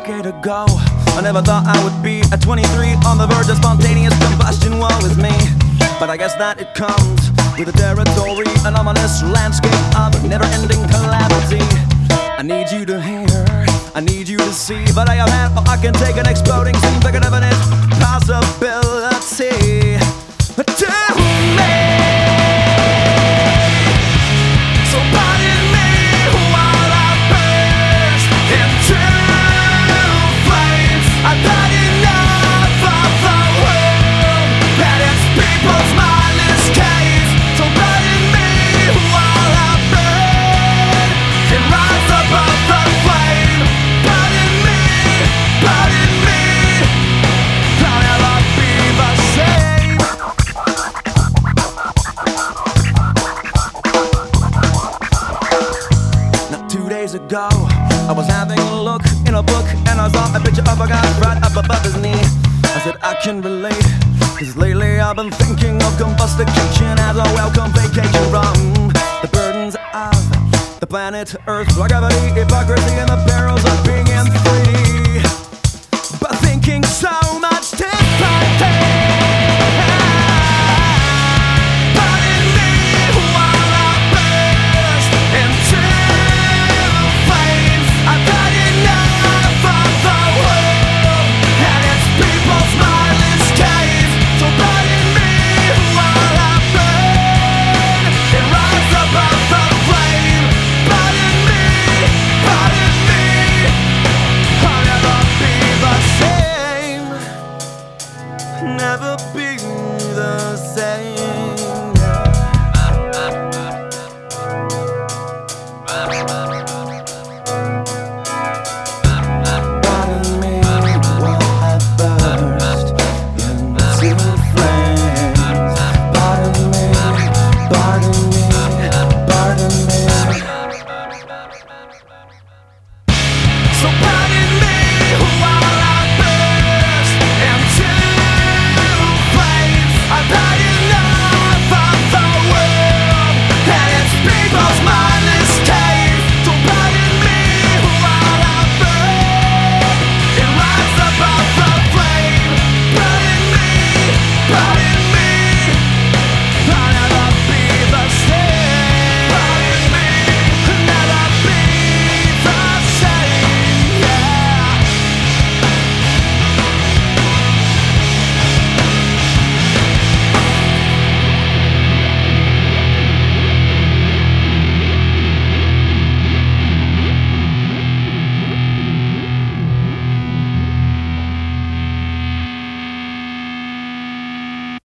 decade ago, I never thought I would be at 23 on the verge of spontaneous combustion. Woe is me, but I guess that it comes with the territory, an ominous landscape of never-ending calamity. I need you to hear, I need you to see, but I have had, or I can take an exploding scene, like an evident possibility to me. So pardon me while I burst into flames. I've had enough of the world and its people's mindless caves. So pardon me while I burn and rise above the flame. Pardon me, I'll never be the same. Now 2 days ago, I was having a look in a book and I saw a picture of a guy right up above his knee. I said I can relate, cause lately I've been thinking of combustication as a welcome vacation from the burdens of the planet Earth, gravity, hypocrisy, and the perils of being in 3D. But thinking so much differently.